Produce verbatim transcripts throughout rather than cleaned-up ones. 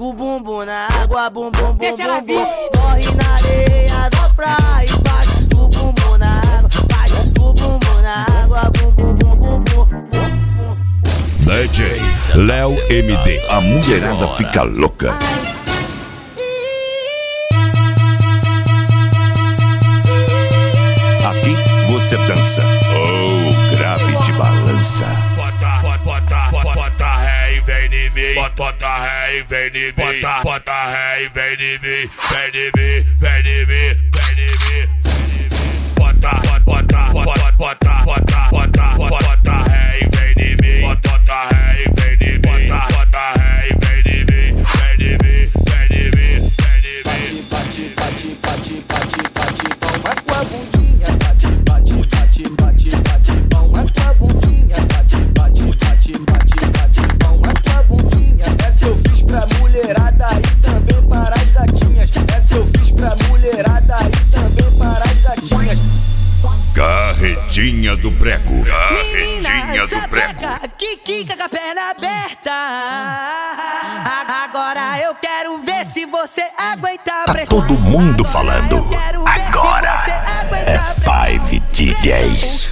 o bumbum na água, bumbum, bumbum, bumbum. Corre na areia da praia e bate o bumbum na água, bate o bumbum na água, bumbum, bumbum, bumbum. D J Léo M D, a mulherada fica louca. Aqui você dança, oh, grave de balança. Bota, bota, bota, bota ré e vem de mim. Bota, bota ré e vem de mim. Bota, bota ré e vem de mim. Vem de mim, vem de mim, vem de mim. Bota, bota, bota, bota, bota, bota, bota, bota ré e vem de mim. Bota, bota ré e vem de mim. Bota, bota ré e vem de mim. Vem de mim, vem de mim, vem de mim. Bate, bate, bate, bate, bate, palma com a bundinha. Bate, bate, bate, bate, bate, palma com a bundinha. Bate, bate, bate, bate, bate, palma com a bundinha. Essa eu fiz pra mulherada e também para as gatinhas. Essa eu fiz pra mulherada e também para as gatinhas. Carretinha do prego, carretinha do prego. Que quica com a perna aberta. Agora eu quero ver se você aguenta a pressão. Tá todo mundo falando. Agora é Five D Js.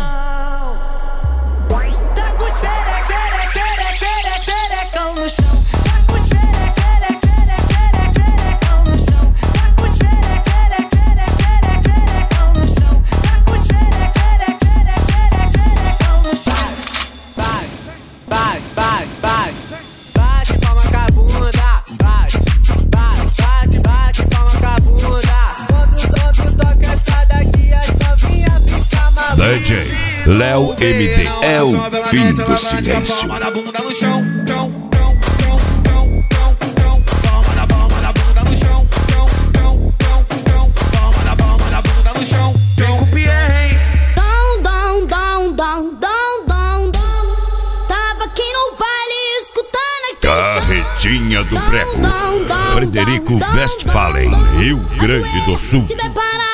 Tá com xere, xere, xere, xere, xerecão no chão. Tá com xere, xere, xere, xere, xerecão no chão. Tá com xere, xere, xere, xere, xerecão no chão. Tá com xere, xere, xere, xere, xerecão no chão. Vai, vai, vai, vai. Bate palma com a bunda. Bate, bate, bate, bate palma com a bunda. Quando todo toca essa daqui, as novinhas ficam malucas. D J Léo M D é o fim do silêncio. Palma da bunda no chão, chão, chão, chão, chão, chão, chão. Palma da palma da bunda no chão, chão, chão, chão, chão. Palma da palma da bunda no chão. Vem com o Pierre, hein? Down, down, down, down, down, down, down. Tava aqui no baile escutando aqui. Carretinha do prego, Frederico Westphalen, Rio Grande do Sul. Se prepara